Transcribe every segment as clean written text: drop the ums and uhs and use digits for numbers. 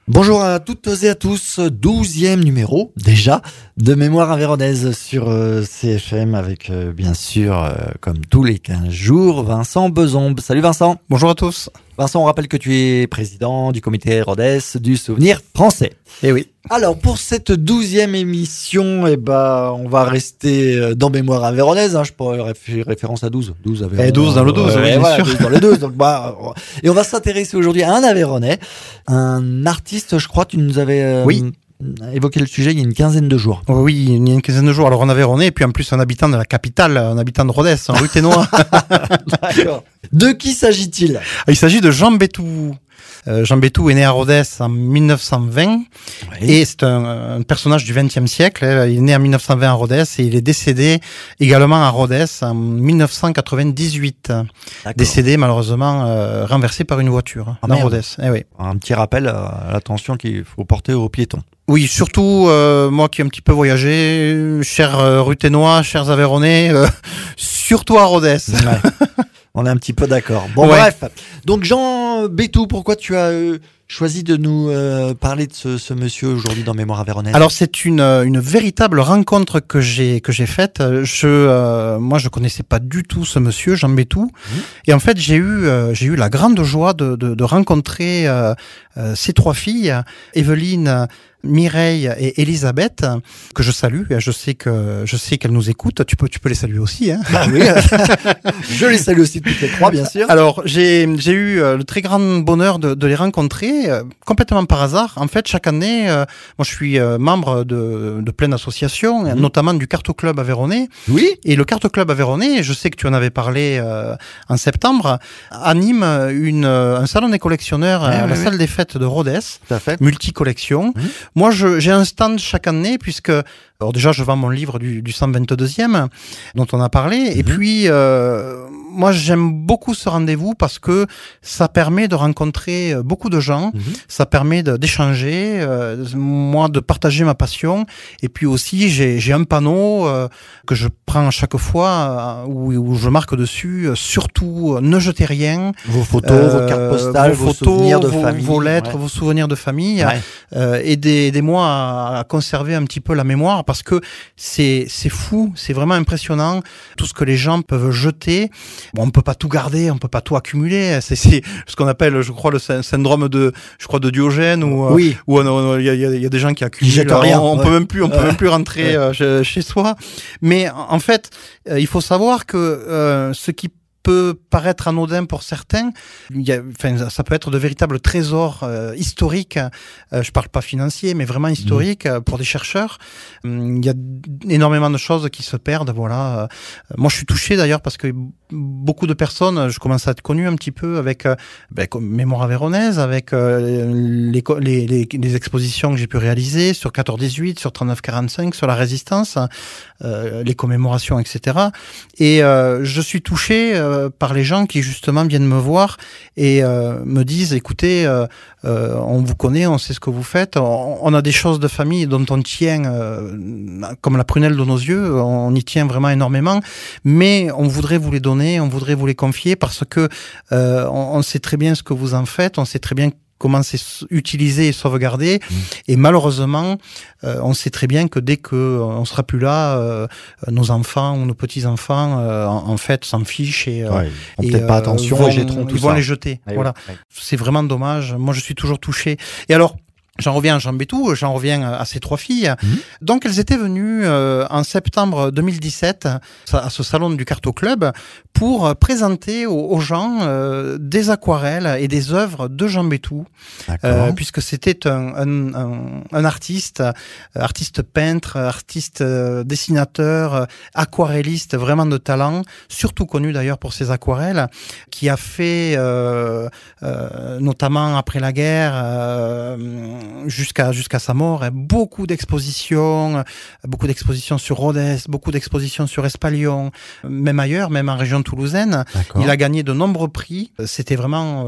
Bonjour à toutes et à tous, 12e numéro déjà de Mémoire avéronaise sur CFM avec bien sûr, comme tous les 15 jours, Vincent Bezombe. Salut Vincent. Bonjour à tous. Vincent, on rappelle que tu es président du comité Rhodes du souvenir français. Eh oui. Alors pour cette 12e émission, on va rester dans Mémoire avéronaise, je pourrais faire référence à 12. 12 Aveyron. 12 dans le 12, oui, bien sûr. 12 dans le 12. Donc, et on va s'intéresser aujourd'hui à un Aveyronais, un artiste, je crois, tu nous avais évoqué le sujet il y a une quinzaine de jours. Oui, il y a une quinzaine de jours. Alors on avait Aveyronais et puis en plus un habitant de la capitale, un habitant de Rhodes, en Ruthénois. D'accord. De qui s'agit-il ? Il s'agit de Jean Béthou. Jean Béthou est né à Rhodes en 1920 et c'est un personnage du XXe siècle. Il est né en 1920 à Rhodes et il est décédé également à Rhodes en 1998. D'accord. Décédé malheureusement renversé par une voiture dans Rhodes. Eh oui. Un petit rappel à l'attention qu'il faut porter aux piétons. Oui, surtout moi qui ai un petit peu voyagé, chers Ruthénois, chers Aveyronnais, surtout à Rhodes. Ouais. On est un petit peu d'accord. Bon, bref. Donc, Jean Béthou, pourquoi tu as choisi de nous parler de ce monsieur aujourd'hui dans Mémoire avéronaise ? Alors, c'est une véritable rencontre que j'ai faite. Moi, je connaissais pas du tout ce monsieur, Jean Béthou. Et en fait, j'ai eu la grande joie de rencontrer ces trois filles, Evelyne, Mireille et Elisabeth, que je salue. Je sais qu'elles nous écoutent. Tu peux les saluer aussi, hein. Ah oui. Je les salue aussi toutes les trois, bien sûr. Alors, j'ai eu le très grand bonheur de les rencontrer complètement par hasard. En fait, chaque année, moi je suis membre de plein d'associations, notamment du Carto Club Aveyronnais. Oui. Et le Carto Club Aveyronnais, je sais que tu en avais parlé en septembre, anime un salon des collectionneurs à la salle des fêtes de Rhodes, multi-collection. Moi, j'ai un stand chaque année puisque, alors déjà, je vends mon livre du 122e dont on a parlé. Et puis, moi, j'aime beaucoup ce rendez-vous parce que ça permet de rencontrer beaucoup de gens. Ça permet d'échanger, moi, de partager ma passion. Et puis aussi, j'ai un panneau que je prends à chaque fois où je marque dessus, surtout, ne jetez rien. Vos photos, vos cartes postales, vos souvenirs de famille. Vos lettres, vos souvenirs de famille. Aidez-moi à conserver un petit peu la mémoire parce que c'est fou, c'est vraiment impressionnant tout ce que les gens peuvent jeter. Bon, on peut pas tout garder, on peut pas tout accumuler. C'est ce qu'on appelle, je crois, le syndrome de Diogène où il y a des gens qui accumulent. On peut même plus rentrer chez soi. Mais en fait, il faut savoir que ce qui peut paraître anodin pour certains, ça peut être de véritables trésors historiques. Je parle pas financier, mais vraiment historiques pour des chercheurs. Il y a énormément de choses qui se perdent. Voilà. Moi, je suis touché d'ailleurs parce que beaucoup de personnes, je commence à être connu un petit peu avec Mémoire avéronaise, avec les expositions que j'ai pu réaliser sur 14-18, sur 39-45, sur la résistance, les commémorations, etc. Et je suis touché par les gens qui justement viennent me voir et me disent écoutez, on vous connaît, on sait ce que vous faites, on a des choses de famille dont on tient comme la prunelle de nos yeux, on y tient vraiment énormément, mais on voudrait vous les donner, on voudrait vous les confier parce que on sait très bien ce que vous en faites, on sait très bien comment c'est utilisé et sauvegardé. Et malheureusement, on sait très bien que dès qu'on sera plus là, nos enfants ou nos petits-enfants, en fait, s'en fichent et peut-être pas attention et jetteront tout ça. Ils vont les jeter. Voilà. C'est vraiment dommage. Moi, je suis toujours touché. Et alors, j'en reviens à Jean Béthou, j'en reviens à ces trois filles. Donc, elles étaient venues en septembre 2017 à ce salon du Carto Club pour présenter aux gens des aquarelles et des œuvres de Jean Béthou, puisque c'était un artiste peintre, artiste dessinateur, aquarelliste vraiment de talent, surtout connu d'ailleurs pour ses aquarelles, qui a fait notamment après la guerre jusqu'à sa mort, beaucoup d'expositions sur Rhodes, beaucoup d'expositions sur Espalion, même ailleurs, même en région toulousaine. D'accord. Il a gagné de nombreux prix. C'était vraiment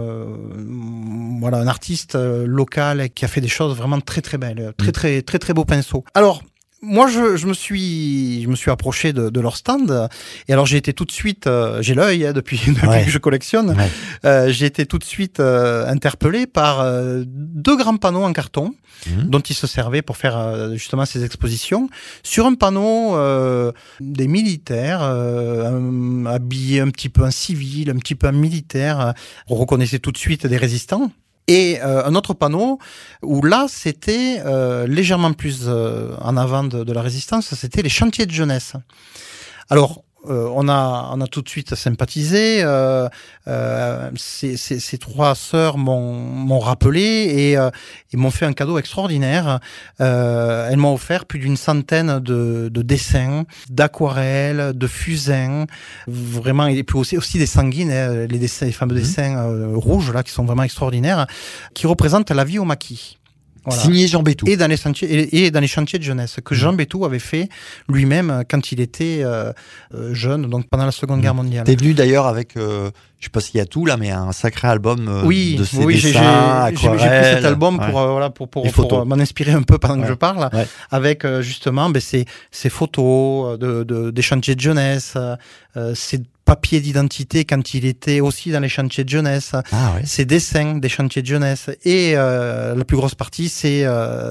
un artiste local qui a fait des choses vraiment très très belles, très beaux pinceaux. Alors, moi, je me suis approché de leur stand. Et alors, j'ai été tout de suite, j'ai l'œil depuis que je collectionne. Ouais. J'ai été tout de suite interpellé par 2 grands panneaux en carton dont ils se servaient pour faire justement ces expositions. Sur un panneau, des militaires habillés un petit peu en civil, un petit peu en militaire. On reconnaissait tout de suite des résistants. Et un autre panneau où là, c'était légèrement plus en avant de la résistance, c'était les chantiers de jeunesse. Alors, on a tout de suite sympathisé. Ces 3 sœurs m'ont rappelé et ils m'ont fait un cadeau extraordinaire. Elles m'ont offert plus d'une centaine de dessins, d'aquarelles, de fusains, vraiment, et puis aussi des sanguines, les fameux dessins rouges là qui sont vraiment extraordinaires, qui représentent la vie au maquis. Voilà. Signé Jean Bétou. Et dans les chantiers de jeunesse que Jean Bétou avait fait lui-même quand il était jeune, donc pendant la Seconde Guerre mondiale. T'es venu d'ailleurs avec, je sais pas s'il y a tout là, mais un sacré album de ses dessins, aquarelles. J'ai pris cet album pour m'en inspirer un peu pendant que je parle, avec justement ces photos des chantiers de jeunesse, ces papier d'identité quand il était aussi dans les chantiers de jeunesse, ses dessins des chantiers de jeunesse et la plus grosse partie c'est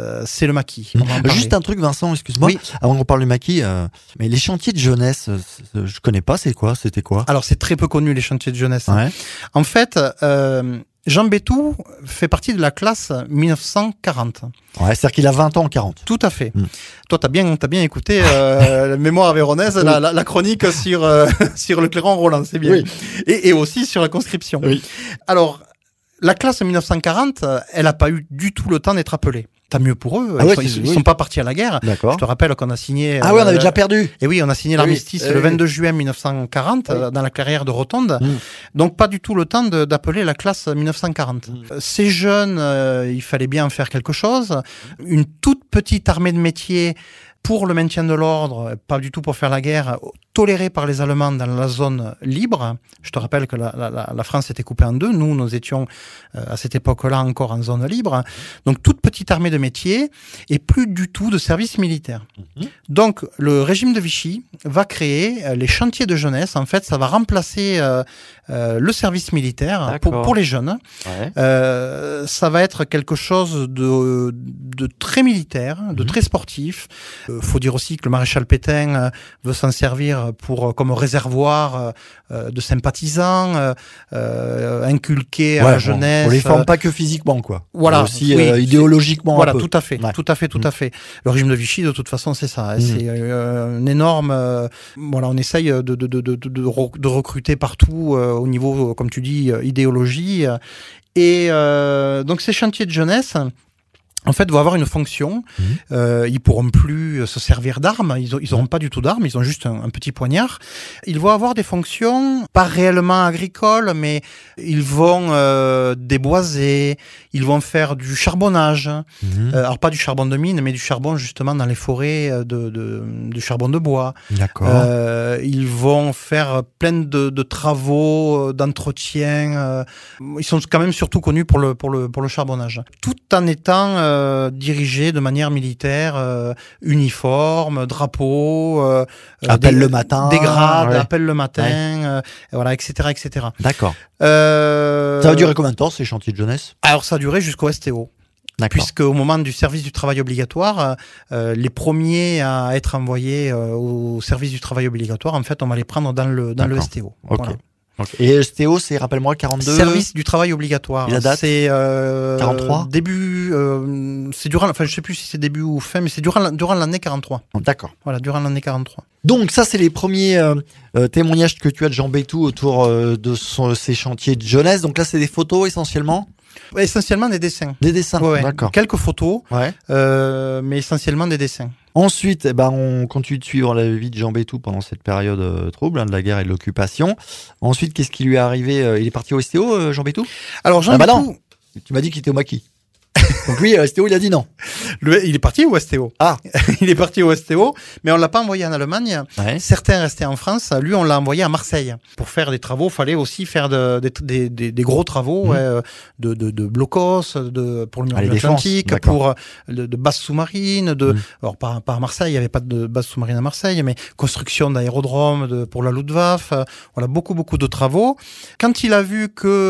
le maquis. Juste un truc Vincent, excuse-moi, avant qu'on parle du maquis, mais les chantiers de jeunesse, je connais pas, c'était quoi? Alors c'est très peu connu les chantiers de jeunesse. En fait, Jean Bétou fait partie de la classe 1940. Ouais, c'est-à-dire qu'il a 20 ans en 40. Tout à fait. Toi, t'as bien écouté la mémoire avéronaise, la chronique sur le Clairon-Roland, c'est bien. Oui. Et aussi sur la conscription. Oui. Alors, la classe 1940, elle n'a pas eu du tout le temps d'être appelée. Tant mieux pour eux. Ils sont pas partis à la guerre. D'accord. Je te rappelle qu'on a signé. Ah oui, on avait déjà perdu. Et oui, on a signé l'armistice le 22 juin 1940 dans la clairière de Rotonde. Donc pas du tout le temps d'appeler la classe 1940. Ces jeunes, il fallait bien en faire quelque chose. Une toute petite armée de métiers pour le maintien de l'ordre, pas du tout pour faire la guerre, tolérée par les Allemands dans la zone libre. Je te rappelle que la France était coupée en 2. Nous étions à cette époque-là encore en zone libre. Donc toute petite armée de métiers et plus du tout de service militaire. Donc le régime de Vichy va créer les chantiers de jeunesse. En fait, ça va remplacer le service militaire pour les jeunes. Ça va être quelque chose de très militaire, de très sportif. Faut dire aussi que le maréchal Pétain veut s'en servir comme réservoir de sympathisants, inculquer à la jeunesse. On les forme pas que physiquement, quoi. Voilà. Aussi idéologiquement. Voilà, un peu. tout à fait. Le régime de Vichy, de toute façon, c'est ça. C'est un énorme. On essaye de recruter partout au niveau, comme tu dis, idéologie. Et donc ces chantiers de jeunesse, en fait, vont avoir une fonction. Ils pourront plus se servir d'armes. Ils auront pas du tout d'armes. Ils ont juste un petit poignard. Ils vont avoir des fonctions pas réellement agricoles, mais ils vont déboiser. Ils vont faire du charbonnage. Alors pas du charbon de mine, mais du charbon justement dans les forêts du charbon de bois. D'accord. Ils vont faire plein de travaux d'entretien. Ils sont quand même surtout connus pour le charbonnage. Tout en étant dirigé de manière militaire, uniforme, drapeau, appel le matin, des grades, appel le matin, voilà, etc. D'accord. Ça va durer combien de temps ces chantiers de jeunesse? Alors ça a duré jusqu'au STO. Puisque au moment du service du travail obligatoire, les premiers à être envoyés au service du travail obligatoire, en fait, on va les prendre dans le STO. Okay. Voilà. Et STO, c'est, rappelle-moi, 42. Service du travail obligatoire. Et la date? C'est 43. Début. C'est durant. Enfin, je sais plus si c'est début ou fin, mais c'est durant l'année 43. D'accord. Voilà, durant l'année 43. Donc ça, c'est les premiers témoignages que tu as de Jean Bétou autour de ces chantiers de jeunesse. Donc là, c'est des photos essentiellement. Essentiellement des dessins. Des dessins. Ouais. D'accord. Quelques photos. Mais essentiellement des dessins. Ensuite, on continue de suivre la vie de Jean Bétou pendant cette période trouble de la guerre et de l'occupation. Ensuite, qu'est-ce qui lui est arrivé? Il est parti au STO, Jean Bétou? Alors Jean Bétou, non. Tu m'as dit qu'il était au maquis. Donc oui, STO, il a dit non. Il est parti au STO. Ah. Il est parti au STO, mais on l'a pas envoyé en Allemagne. Ouais. Certains restaient en France. Lui, on l'a envoyé à Marseille. Pour faire des travaux, il fallait aussi faire des gros travaux, de blocos, pour le mur de l'Atlantique, pour de bases sous-marines. Alors, pas à Marseille, il n'y avait pas de base sous-marine à Marseille, mais construction d'aérodromes pour la Luftwaffe. Voilà, beaucoup de travaux. Quand il a vu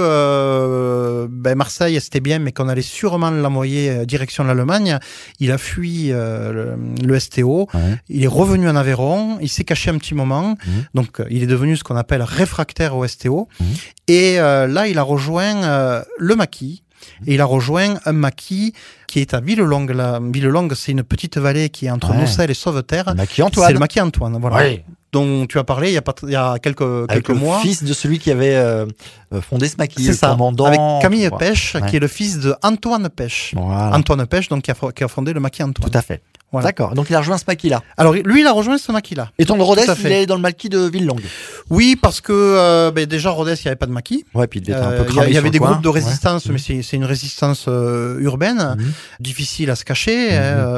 que Marseille, c'était bien, mais qu'on allait sûrement l'envoyer direction l'Allemagne, il a fui le STO. Ouais. Il est revenu en Aveyron. Il s'est caché un petit moment. Donc, il est devenu ce qu'on appelle réfractaire au STO. Et là, il a rejoint le maquis. Et il a rejoint un maquis qui est à Villelongue. Villelongue, c'est une petite vallée qui est entre Nocelles et Sauveterre. Le maquis Antoine. C'est le maquis Antoine, voilà. Ouais. Dont tu as parlé il y a quelques mois. Le fils de celui qui avait fondé ce maquis. C'est ça, commandant. Avec Camille Pêche, qui est le fils de Antoine Pêche. Voilà. Antoine Pêche, donc qui a fondé le maquis Antoine. Tout à fait. Voilà. D'accord, donc il a rejoint ce maquis-là. Alors lui, il a rejoint ce maquis-là. Et ton de Rodez, il est dans le maquis de Villelongue. Oui, parce que déjà Rodez, il n'y avait pas de maquis. Ouais, puis il était un peu cramé. Il y avait des coin. groupes de résistance, mais c'est une résistance urbaine, difficile à se cacher.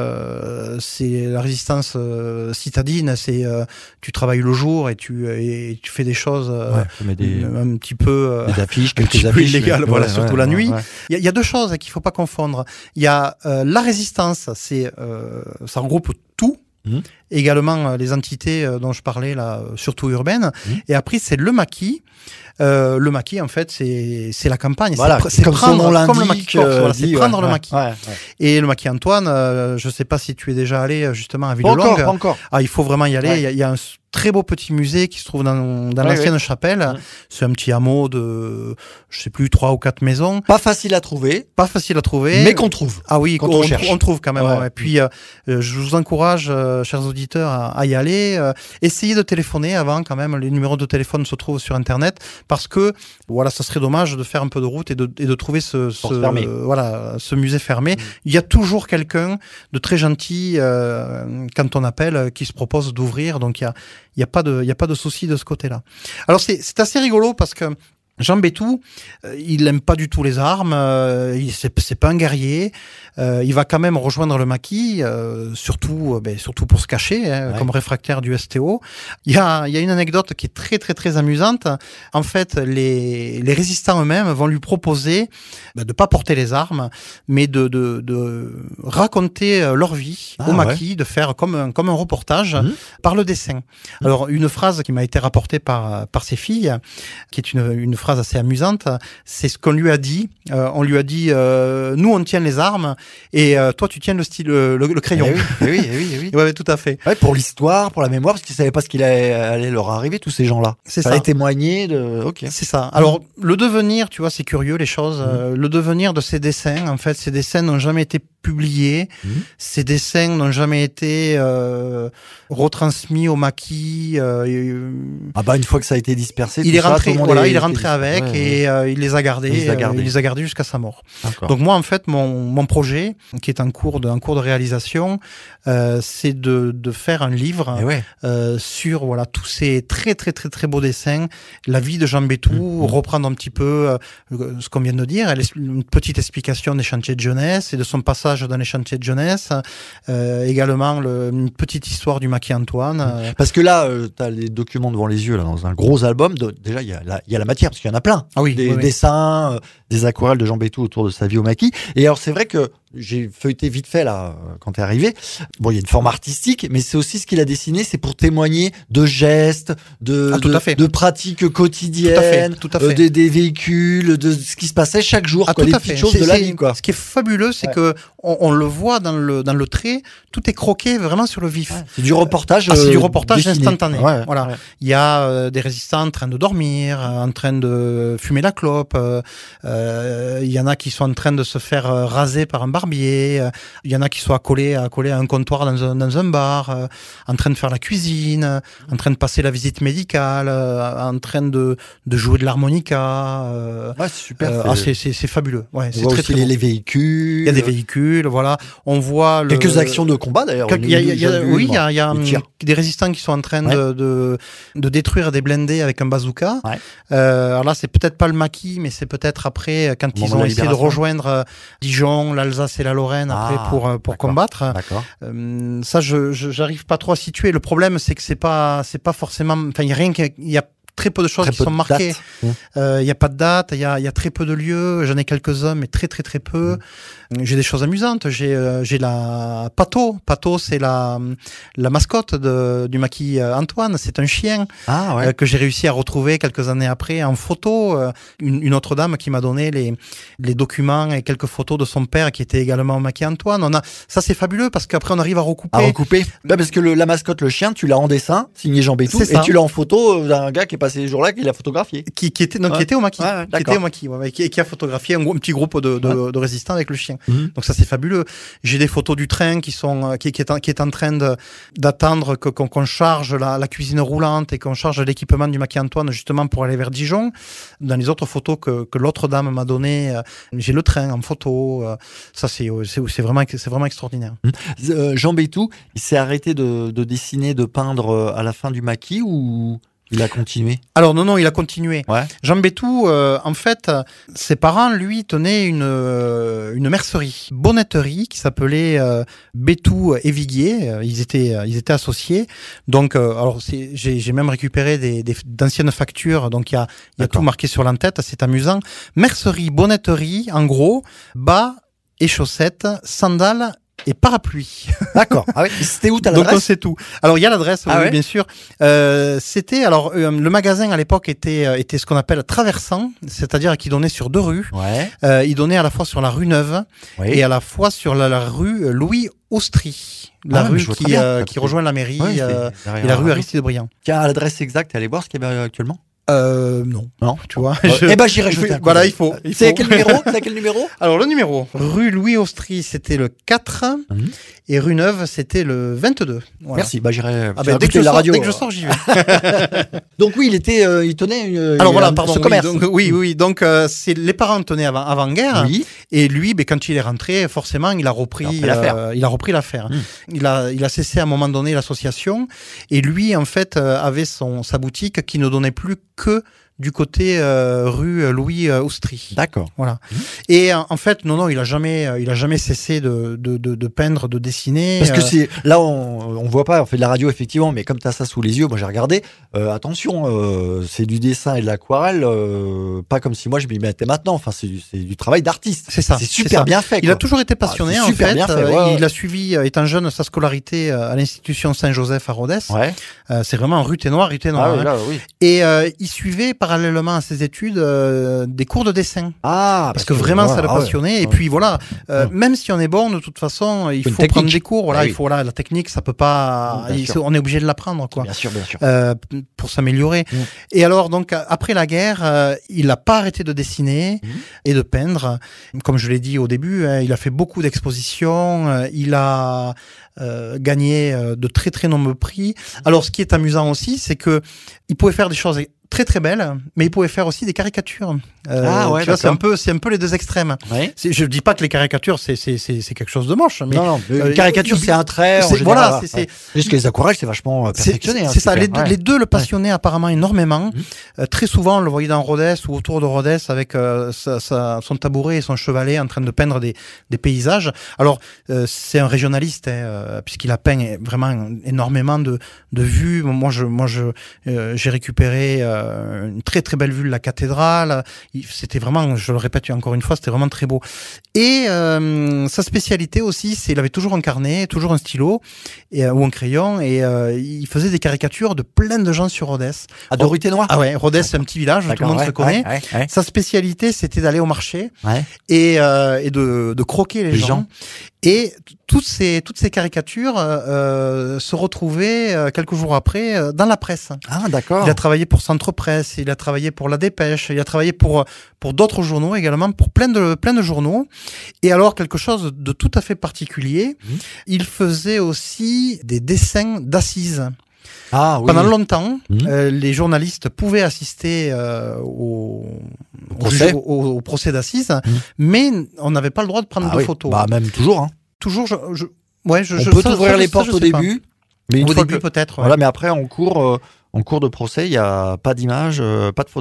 C'est la résistance citadine, c'est tu travailles le jour et tu fais des choses un petit peu des affiches, quelques affiches illégales, voilà, surtout la nuit. Il y a deux choses qu'il faut pas confondre. Il y a la résistance, ça regroupe tout. Également les entités dont je parlais là, surtout urbaines. Et après, c'est le maquis. Le maquis, en fait, c'est la campagne. Voilà, c'est comme prendre le maquis Corse. Voilà, c'est prendre le maquis. Et le maquis Antoine, je sais pas si tu es déjà allé justement à Villelongue. Pas encore. Ah, il faut vraiment y aller. Il y a un très beau petit musée qui se trouve dans l'ancienne chapelle. C'est un petit hameau de, je sais plus, 3 ou 4 maisons. Pas facile à trouver. Mais qu'on trouve. Ah oui, quand on cherche. On trouve quand même. Et puis, je vous encourage, chers auditeurs, à y aller. Essayez de téléphoner avant quand même. Les numéros de téléphone se trouvent sur Internet parce que, voilà, ça serait dommage de faire un peu de route et de trouver ce musée fermé. Il y a toujours quelqu'un de très gentil, quand on appelle, qui se propose d'ouvrir. Donc, il y a pas de souci de ce côté-là. Alors c'est assez rigolo parce que Jean Béthou, il n'aime pas du tout les armes, c'est pas un guerrier, il va quand même rejoindre le maquis, surtout pour se cacher, comme réfractaire du STO. Il y a une anecdote qui est très très très amusante. En fait, les résistants eux-mêmes vont lui proposer de pas porter les armes, mais de raconter leur vie au maquis, de faire comme un reportage par le dessin. Alors une phrase qui m'a été rapportée par ses filles, qui est une phrase assez amusante, c'est ce qu'on lui a dit. On lui a dit, nous on tient les armes et toi tu tiens le crayon. Oui. Ouais, tout à fait. Ouais, pour l'histoire, pour la mémoire, parce qu'ils savaient pas ce qu'il allait leur arriver, tous ces gens-là. C'est ça. Allait témoigner de. Ok. C'est ça. Alors le devenir, tu vois, c'est curieux les choses. Le devenir de ces dessins, en fait, ces dessins n'ont jamais été publiés. Ces dessins n'ont jamais été retransmis au maquis. Une fois que ça a été dispersé, il est rentré avec et il les a gardés. Il les a gardés jusqu'à sa mort. D'accord. Donc moi, en fait, mon projet, qui est en cours de réalisation, c'est de faire un livre sur tous ces très très très très beaux dessins, la vie de Jean Béthou, reprendre un petit peu ce qu'on vient de dire, une petite explication des chantiers de jeunesse et de son passage dans les chantiers de jeunesse, également une petite histoire du maquis Antoine. Parce que là, tu as les documents devant les yeux là, dans un gros album. Déjà, il y a la matière, parce qu'il y en a plein. Ah oui, des dessins, des aquarelles de Jean Béthou autour de sa vie au maquis. Et alors, c'est vrai que j'ai feuilleté vite fait là quand t'es arrivé. Bon, il y a une forme artistique, mais c'est aussi ce qu'il a dessiné, c'est pour témoigner de gestes, de pratiques quotidiennes, tout à fait. Des véhicules, de ce qui se passait chaque jour, les petites choses de la vie, quoi. Ce qui est fabuleux, c'est que on le voit dans le trait, tout est croqué vraiment sur le vif. Ouais. C'est du reportage. C'est du reportage instantané. Voilà. Il y a des résistants en train de dormir, en train de fumer la clope. Il y en a qui sont en train de se faire raser par un barbier. Il y en a qui sont accolés à un comptoir dans un bar, en train de faire la cuisine, en train de passer la visite médicale, en train de jouer de l'harmonica. C'est super. C'est fabuleux. Ouais, c'est très, très les véhicules. Il y a des véhicules, voilà. On voit quelques actions de combat d'ailleurs. Il y a des résistants qui sont en train de détruire des blindés avec un bazooka. Alors là, c'est peut-être pas le maquis, mais c'est peut-être après quand ils ont essayé de rejoindre Dijon, l'Alsace passer la Lorraine après pour combattre. D'accord. Ça, j'arrive pas trop à situer. Le problème, c'est que c'est pas forcément. Enfin, il y a très peu de choses qui sont marquées. Il y a pas de date, il y a très peu de lieux. J'en ai quelques-uns, mais très peu. J'ai des choses amusantes. J'ai la Pato. Pato, c'est la mascotte du maquis Antoine. C'est un chien que j'ai réussi à retrouver quelques années après en photo. Une autre dame qui m'a donné les documents et quelques photos de son père qui était également au maquis Antoine. Ça, c'est fabuleux parce qu'après on arrive à recouper. Là, parce que la mascotte, le chien, tu l'as en dessin, signé Jean Bétou, et tu l'as en photo d'un gars qui est passé ce jour-là, qui l'a photographié. Qui était au maquis. Qui a photographié un petit groupe de résistants avec le chien. Donc ça, c'est fabuleux. J'ai des photos du train qui est en train d'attendre qu'on charge la cuisine roulante et qu'on charge l'équipement du maquis Antoine justement pour aller vers Dijon. Dans les autres photos que l'autre dame m'a données, j'ai le train en photo. Ça, c'est vraiment extraordinaire. Jean Bétou, il s'est arrêté de dessiner, de peindre à la fin du maquis ou il a continué? Alors non, il a continué. Ouais. Jean Bétou, en fait, ses parents, lui, tenaient une mercerie, bonnetterie, qui s'appelait Bétou et Viguier. Ils étaient associés. Donc, j'ai même récupéré d'anciennes factures. Donc, il y a tout marqué sur l'entête. C'est amusant. Mercerie, bonnetterie, en gros, bas et chaussettes, sandales et parapluie. D'accord. Ah oui. C'était où, t'as l'adresse? Donc on sait tout. Alors il y a l'adresse, oui, bien sûr. C'était le magasin à l'époque était ce qu'on appelle traversant, c'est-à-dire qu'il donnait sur 2 rues. Ouais. Il donnait à la fois sur la rue Neuve et à la fois sur la rue Louis Austry, la rue qui rejoint la mairie et la rue Aristide Briand. Tiens, à l'adresse exacte, allez voir ce qu'il y avait actuellement. Non, tu vois. J'irai jeter un coup. Voilà, il faut. C'est à quel numéro? Alors, le numéro. Rue Louis Austry, c'était le 4. Et rue Neuve, c'était le 22. Voilà. Merci. J'irai. Dès que je sors, j'y vais. Donc oui, il tenait ce commerce. Donc, c'est les parents tenaient avant-guerre. Oui. Et lui, quand il est rentré, forcément, il a repris l'affaire. Il a cessé à un moment donné l'association. Et lui, en fait, avait sa boutique qui ne donnait plus que du côté rue Louis Austry. D'accord. Voilà. Et en fait, non, il a jamais cessé de peindre, de dessiner. Parce que là, on voit pas, on fait de la radio effectivement, mais comme tu as ça sous les yeux, moi j'ai regardé. Attention, c'est du dessin et de l'aquarelle, pas comme si moi je m'y mettais maintenant. Enfin, c'est du travail d'artiste. C'est ça. C'est super bien fait. Il a toujours été passionné. En fait, il a suivi, étant jeune, sa scolarité à l'institution Saint-Joseph à Rodez. Ouais. C'est vraiment rue Ténoir. Ah, oui, là, oui. Et il suivait parallèlement à ses études des cours de dessin. Parce que vraiment ça le passionnait. Et puis voilà, même si on est bon, de toute façon, il faut prendre des cours. Voilà, il faut la technique, ça peut pas. On est obligé de l'apprendre, quoi. Bien sûr. Pour s'améliorer. Et alors donc après la guerre, il n'a pas arrêté de dessiner et de peindre. Comme je l'ai dit au début, il a fait beaucoup d'expositions. Il a gagné de très très nombreux prix. Alors ce qui est amusant aussi, c'est que il pouvait faire des choses très très belle, mais il pouvait faire aussi des caricatures. Tu vois, c'est un peu les deux extrêmes. Ouais. Je dis pas que les caricatures c'est quelque chose de moche, mais non, une caricature c'est un trait. Voilà, c'est juste que les aquarelles c'est vachement perfectionné. C'est ça. Les deux le passionnaient apparemment énormément. Très souvent, on le voyait dans Rodez ou autour de Rodez avec son tabouret et son chevalet en train de peindre des paysages. Alors c'est un régionaliste puisqu'il a peint vraiment énormément de vues. Moi j'ai récupéré une très très belle vue de la cathédrale. C'était vraiment, je le répète encore une fois, c'était vraiment très beau. Et sa spécialité aussi, c'est il avait toujours un carnet, toujours un stylo ou un crayon, et il faisait des caricatures de plein de gens sur Rodez. De rue Ténoir. Ah ouais, Rodez c'est un petit village, tout le monde se connaît. Ouais. Sa spécialité, c'était d'aller au marché et de croquer les gens. Et toutes ces caricatures se retrouvaient quelques jours après dans la presse. Ah d'accord. Il a travaillé pour Centre Presse, il a travaillé pour La Dépêche, il a travaillé pour d'autres journaux également, pour plein de journaux. Et alors quelque chose de tout à fait particulier, il faisait aussi des dessins d'assises. Ah, oui. Pendant longtemps, les journalistes pouvaient assister au procès d'assises, mais on n'avait pas le droit de prendre de photos. Même toujours. Hein. Toujours, on peut ouvrir les portes au début, mais au début peut-être. Voilà, mais après en cours de procès, il y a pas d'image, pas de photos.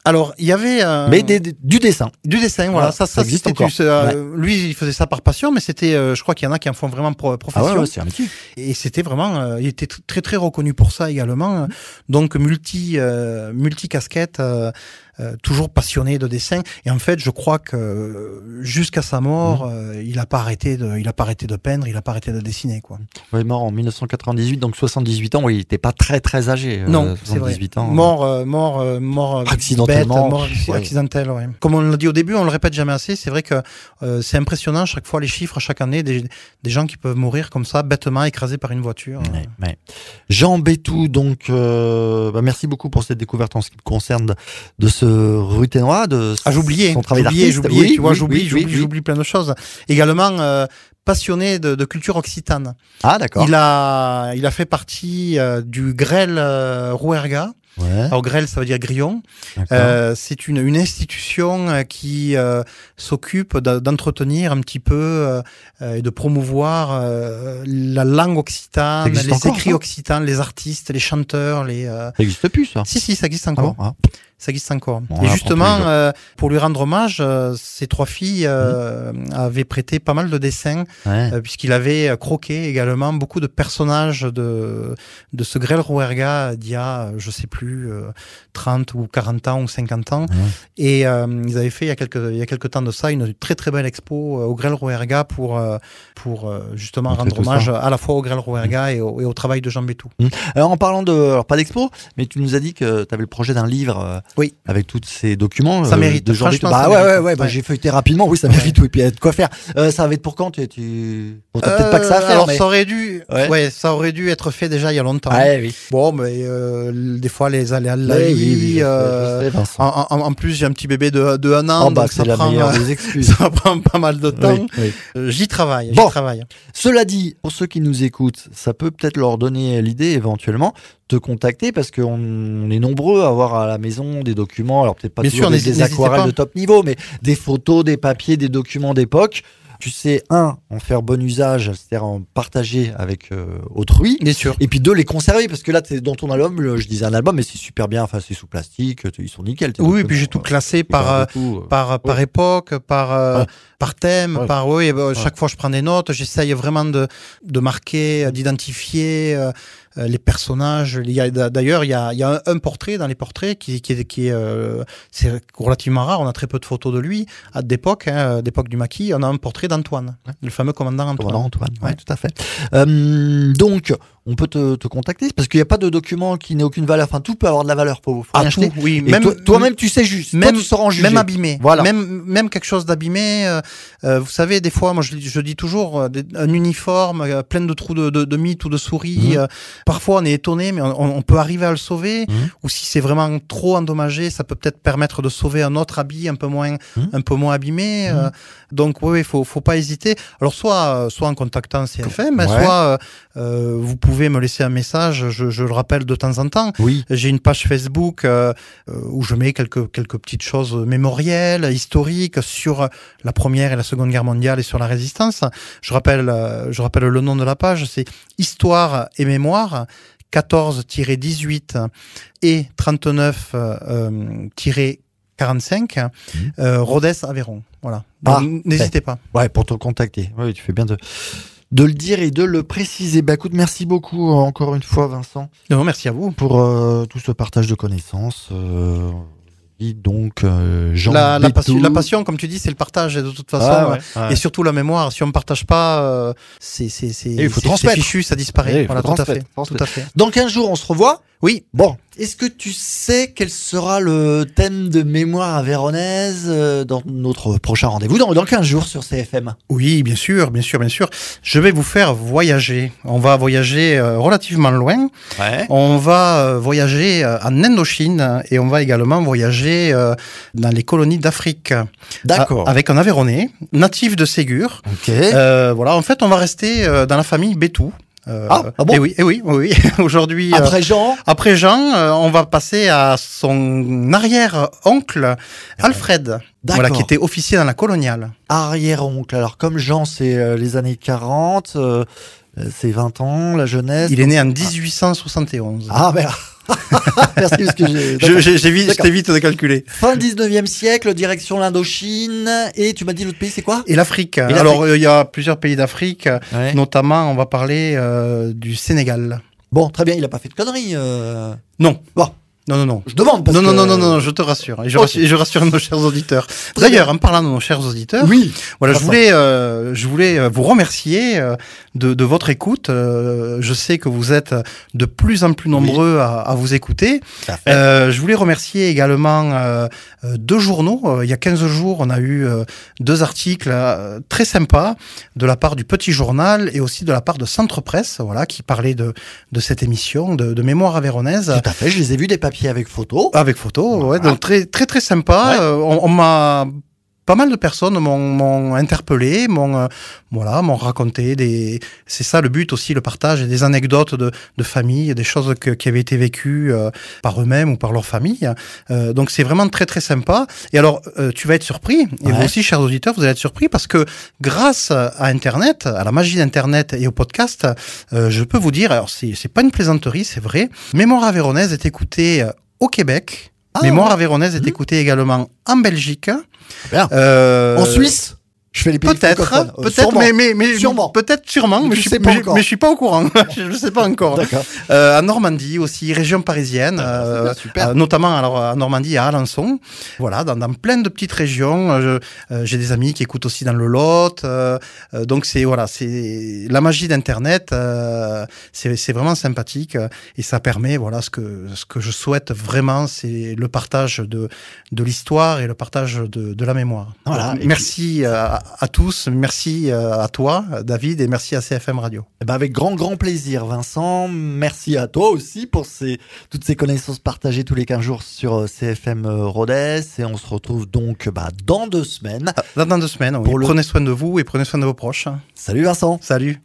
Alors, il y avait... Mais du dessin. Du dessin, voilà. Ça existe c'était encore. Lui, il faisait ça par passion, mais c'était, je crois qu'il y en a qui en font vraiment profession. Ah ouais, c'est un métier. Et c'était vraiment, il était très très reconnu pour ça également. Donc multi casquette. Toujours passionné de dessin, et en fait je crois que jusqu'à sa mort il a pas arrêté de peindre, il a pas arrêté de dessiner, quoi. Il est mort en 1998, donc 78 ans. Oui, il était pas très âgé. Non, 78 c'est vrai. ans. Mort accidentellement. bête, mort accidentelle, ouais. Comme on l'a dit au début, on le répète jamais assez, c'est vrai que c'est impressionnant chaque fois les chiffres, chaque année des gens qui peuvent mourir comme ça bêtement écrasés par une voiture. Ouais. Jean Bétou, donc merci beaucoup pour cette découverte en ce qui me concerne de ce Ruténois, de son travail d'artiste. J'oublie plein de choses. Également passionné de culture occitane. Ah, d'accord. Il a fait partie du Grêle Rouergat. Ouais. Alors Grêle, ça veut dire grillon. C'est une institution qui s'occupe d'entretenir un petit peu et de promouvoir la langue occitane, les écrits occitanes, les artistes, les chanteurs, Ça n'existe plus, ça. Si, ça existe encore. Ah bon, Ça existe encore. Bon, et justement, pour lui rendre hommage, ces trois filles avaient prêté pas mal de dessins, puisqu'il avait croqué également beaucoup de personnages de ce Grêle Rouergat d'il y a, je sais plus, 30 ou 40 ans ou 50 ans. Et ils avaient fait il y a quelques temps de ça une très très belle expo au Grêle Rouergat pour justement rendre hommage à la fois au Grêle Rouergat et au travail de Jean Bétou. Alors en parlant alors pas d'expo, mais tu nous as dit que tu avais le projet d'un livre avec tous ces documents. Ça mérite. De Jean Bétou. J'ai feuilleté rapidement. Oui, ça mérite. Oui, puis il y a de quoi faire. Ça va être pour quand Bon, t'as peut-être pas que ça à faire. Alors ça aurait dû être fait déjà il y a longtemps. Oui. Bon, mais des fois les aléas de la vie. En plus, j'ai un petit bébé de 1 an, donc c'est la meilleure des excuses. Ça prend pas mal de temps. Oui. J'y travaille. Cela dit, pour ceux qui nous écoutent, ça peut peut-être leur donner l'idée éventuellement de te contacter, parce qu'on est nombreux à avoir à la maison des documents, alors peut-être pas Bien toujours sûr, des aquarelles de top niveau, mais des photos, des papiers, des documents d'époque. Tu sais, en faire bon usage, c'est-à-dire en partager avec autrui. Bien sûr. Et puis 2, les conserver, parce que là, t'es dans ton album, je disais un album, mais c'est super bien, enfin, c'est sous plastique, ils sont nickel. Oui, et puis j'ai tout classé par époque, par thème, chaque fois je prends des notes, j'essaye vraiment de marquer, d'identifier les personnages. D'ailleurs, il y a un portrait dans les portraits qui est c'est relativement rare. On a très peu de photos de lui d'époque du maquis. On a un portrait d'Antoine, le fameux commandant Antoine. Oui, tout à fait. Donc, on peut te contacter, parce qu'il n'y a pas de document qui n'ait aucune valeur. Enfin, tout peut avoir de la valeur. Faut rien acheter. Oui, même toi-même, tu sais juste. Toi, tu sauras en juger. Même abîmé. Voilà. Même quelque chose d'abîmé. Vous savez, des fois, moi, je dis toujours, un uniforme plein de trous de mites ou de souris. Parfois, on est étonné, mais on peut arriver à le sauver. Ou si c'est vraiment trop endommagé, ça peut peut-être permettre de sauver un autre habit un peu moins abîmé. Donc, oui, faut pas hésiter. Alors, soit en contactant CFM, soit vous pouvez me laisser un message. Je le rappelle de temps en temps. Oui. J'ai une page Facebook où je mets quelques petites choses mémorielles, historiques sur la Première et la Seconde Guerre mondiale et sur la Résistance. Je rappelle le nom de la page, c'est Histoire et Mémoire 14-18 et 39-45 Rodez-Aveyron. Voilà. Donc, n'hésitez pas. Ouais, pour te contacter. Oui, tu fais bien de le dire et de le préciser. Écoute, merci beaucoup encore une fois, Vincent. Non, merci à vous pour tout ce partage de connaissances. Donc, Jean la passion, comme tu dis, c'est le partage de toute façon, et surtout la mémoire. Si on ne partage pas, c'est fichu, ça disparaît. Voilà, tout à fait. Dans 15 jours, on se revoit. Oui. Bon, est-ce que tu sais quel sera le thème de Mémoire avéronaise dans notre prochain rendez-vous dans 15 jours sur CFM? Oui, bien sûr. Je vais vous faire voyager. On va voyager relativement loin. On va voyager en Indochine et on va également voyager dans les colonies d'Afrique. D'accord. Avec un Aveyronais, natif de Ségur. Ok. Voilà, en fait, on va rester dans la famille Bétou. Bon? Et oui. Aujourd'hui, après Jean, on va passer à son arrière-oncle Alfred, voilà, qui était officier dans la coloniale. Arrière-oncle. Alors comme Jean, c'est les années 40, c'est 20 ans, la jeunesse. Il est né en 1871. Ah ben. Merci, parce que je t'évite de calculer. Fin 19e siècle, direction l'Indochine, et tu m'as dit l'autre pays, c'est quoi? Et l'Afrique. Alors, il y a plusieurs pays d'Afrique, Ouais. notamment, on va parler du Sénégal. Bon, très bien, il a pas fait de conneries. Non. Bon, Non. je demande parce Non, je te rassure. Et je rassure nos chers auditeurs. D'ailleurs, en parlant de nos chers auditeurs, Oui. voilà, je voulais vous remercier de votre écoute. Je sais que vous êtes de plus en plus nombreux à vous écouter. Tout à fait. Je voulais remercier également deux journaux. Il y a 15 jours, on a eu deux articles très sympas de la part du Petit Journal et aussi de la part de Centre Presse, voilà, qui parlaient de cette émission de Mémoire avéronaise. Tout à fait, je les ai vus des papiers avec photo. Avec photo, Voilà. ouais, donc très sympa. Ouais. On m'a pas mal de personnes m'ont interpellé, m'ont raconté c'est ça le but aussi, le partage, des anecdotes de famille, des choses qui avaient été vécues par eux-mêmes ou par leur famille. Donc c'est vraiment très sympa. Et alors tu vas être surpris, et vous aussi, chers auditeurs, vous allez être surpris parce que grâce à Internet, à la magie d'Internet et au podcast, je peux vous dire, alors c'est pas une plaisanterie, c'est vrai. Mémoire avéronaise est écoutée au Québec. Mémoire avéronaise est écoutée également en Belgique. Bien. En Suisse, je fais les pays francophones. Sûrement. Peut-être sûrement, mais je suis pas au courant. Je ne sais pas encore. D'accord. En Normandie aussi, région parisienne, super. notamment alors en Normandie à Alençon. Voilà, dans plein de petites régions. J'ai des amis qui écoutent aussi dans le Lot. Donc c'est la magie d'Internet. C'est vraiment sympathique et ça permet ce que je souhaite vraiment, c'est le partage de l'histoire et le partage de la mémoire. Voilà. Donc, merci à tous, merci à toi, David, et merci à CFM Radio. Eh ben avec grand plaisir, Vincent. Merci à toi aussi pour toutes ces connaissances partagées tous les 15 jours sur CFM Rodez. Et on se retrouve donc dans 2 semaines. Dans 2 semaines, oui. Prenez soin de vous et prenez soin de vos proches. Salut Vincent. Salut.